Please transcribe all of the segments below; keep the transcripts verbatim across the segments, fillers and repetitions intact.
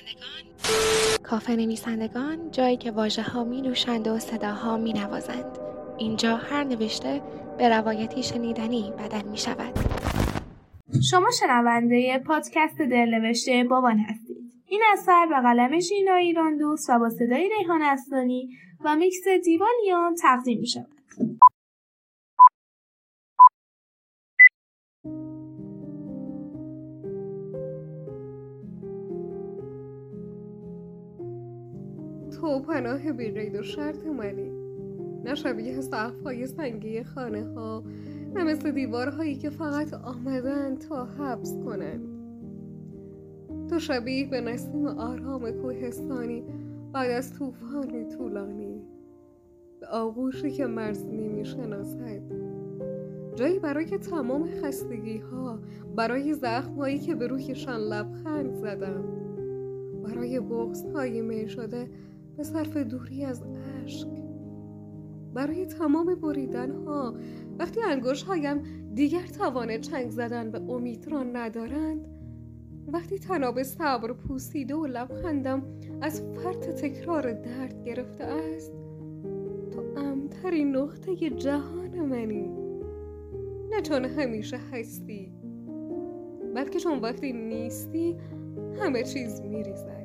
کافه نویسندگان، جایی که واژه ها می نوشند و صداها می نوازند. اینجا هر نوشته به روایتی شنیدنی بدل می شود. شما شنونده پادکست دلنوشته بابان هستید. این اثر به قلم ژینا ایراندوست و با صدای ریحان اصلانی و میکس دیوالیان تقدیم می شود. تو پناه بی قید و شرط منی، نه شبیه سقف‌های سنگی خانه ها، نه مثل دیوارهایی که فقط آمدن تا حبس کنند. تو شبیه به نسیم آرام کوهستانی بعد از طوفانی طولانی، به آغوشی که مرز نمی شناسد، جایی برای تمام خستگی ها، برای زخم هایی که به رویشان لبخند زدم، برای بغض های می شده به صرف دوری از عشق، برای تمام بریدن ها وقتی انگشت هایم دیگر توان چنگ زدن به امید را ندارند، وقتی تناب صبر پوسیده و لبخندم از فرط تکرار درد گرفته است. تو امن‌ترین نقطه جهان منی، نه چون همیشه هستی، بلکه چون وقتی نیستی همه چیز میریزد.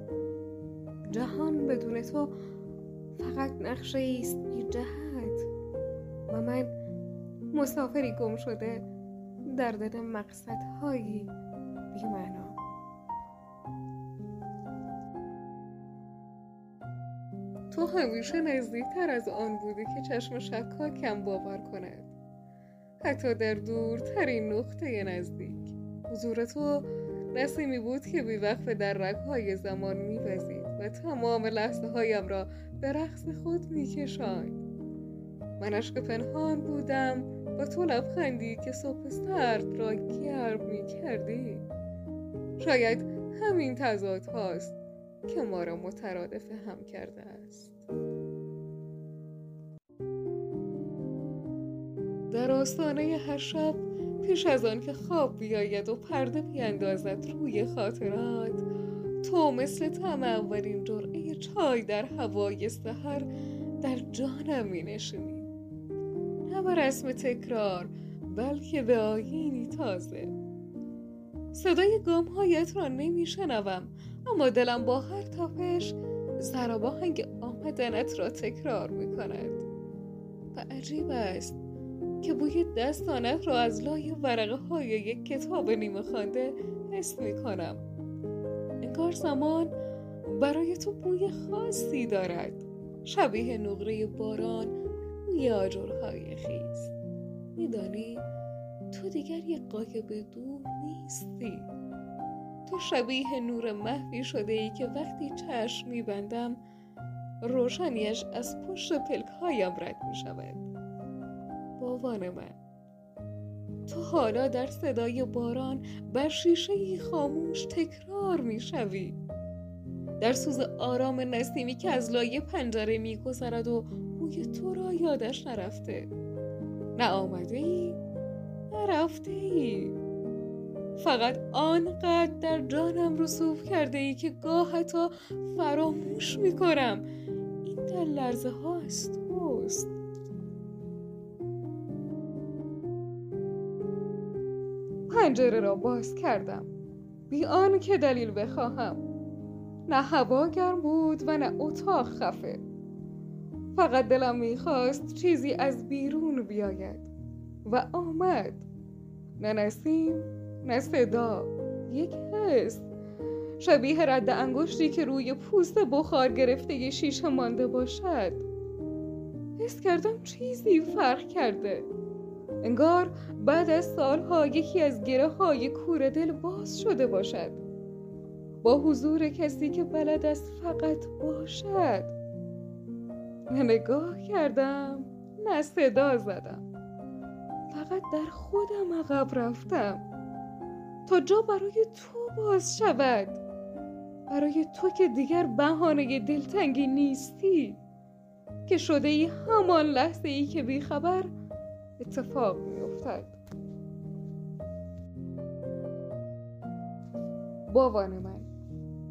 جهان بدون تو فقط نقشه است بی جهت و من مسافری گم شده در دل مقصدهایی بی معنا. تو همیشه نزدیکتر از آن بودی که چشم شکاکم باور کند، حتی در دورترین نقطه نزدیک. حضور تو نسیمی بود که بی‌وقفه در رگ‌های زمان می‌وزید و تمام لحظه هایم را به رقص خود می‌کشاند. من عشق پنهان بودم و تو لبخندی که صبح سرد را گرم می‌کردی. شاید همین تضاد هاست که ما را مترادف هم کرده است. در آستانه هر شب پیش از آن که خواب بیاید و پرده بیاندازد روی خاطرات، تو مثل طعم اولین جرعه چای در هوای سحر در جانم می نشینی، نه به رسم تکرار بلکه به آیینی تازه. صدای گام‌هایت را نمی شنوم، اما دلم با هر تپش ضرباهنگ آمدنت را تکرار می کند. و عجیب است که بوی دستانت را از لای ورقه های یک کتاب نیمه خوانده حس می کنم. انگار زمان برای تو بوی خاصی دارد، شبیه نقره باران روی آجرهای خیس. میدانی تو دیگر یک غایب دور نیستی. تو شبیه نور محوی شده ای که وقتی چشم میبندم روشنیش از پشت پلک‌هایم رد می شود. باوان من، تو حالا در صدای باران بر شیشه‌ای خاموش تکرار می شوی، در سوز آرام نسیمی که از لای پنجره می گذرد و بوی تو را یادش نرفته. نه آمده ای، نه رفته ای، فقط آنقدر در جانم رسوب کرده ای که گاه حتی فراموش می کنم این در لرزه ها از توست. پنجره را باز کردم بی آن که دلیل بخواهم. نه هوا گرم بود و نه اتاق خفه، فقط دلم میخواست چیزی از بیرون بیاید و آمد. نه نسیم، نه صدا، یک حس شبیه رد انگشتی که روی پوست بخار گرفته شیشه مانده باشد. حس کردم چیزی فرق کرده، انگار بعد از سالها یکی از گره های کور دل باز شده باشد، با حضور کسی که بلد است فقط باشد. نه نگاه کردم، نه صدا زدم، فقط در خودم عقب رفتم تا جا برای تو باز شود، برای تو که دیگر بهانه دلتنگی نیستی، که شده ای همان لحظه ای که بی خبر اتفاق می افتد. باوان من،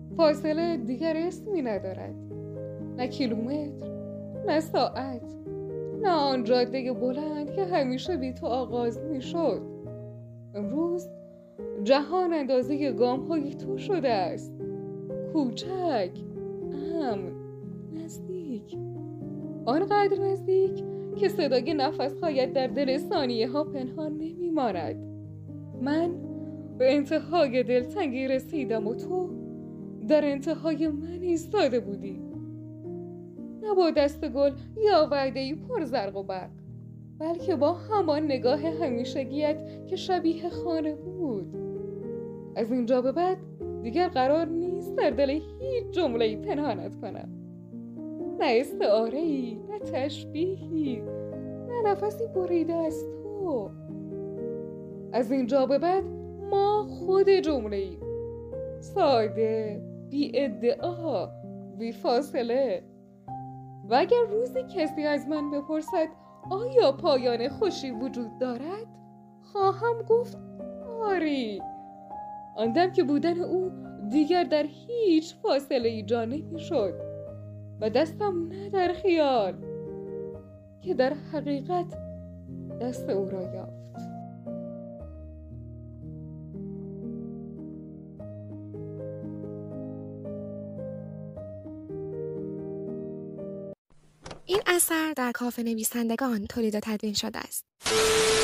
فاصله دیگر اسمی ندارد، نه کیلومتر، نه ساعت، نه آن جاده بلند که همیشه بی تو آغاز می شد. امروز جهان اندازه گام های تو شده است، کوچک، امن، نزدیک، آنقدر نزدیک که صدای نفس‌هایت در دل ثانیه ها پنهان نمی ماند. من به انتهای دلتنگی رسیدم و تو در انتهای من ایستاده بودی، نه با دست گل یا وعده‌ای پر زرق و برق، بلکه با همان نگاه همیشگیت که شبیه خانه بود. از اینجا به بعد دیگر قرار نیست در دل هیچ جمله‌ای پنهانت کنم، نه استعاره‌ای، نه تشبیهی، نه نفسی بریده از تو. از اینجا به بعد ما خود جمله‌ایم، ساده، بی ادعا، بی فاصله. و اگر روزی کسی از من بپرسد آیا پایان خوشی وجود دارد، خواهم گفت آری. آن دم که بودن او دیگر در هیچ فاصله ای جا نمی شد و دستم نه در خیال که در حقیقت دست او را یافت. این اثر در کاف نویسندگان تولید و تدوین شده است.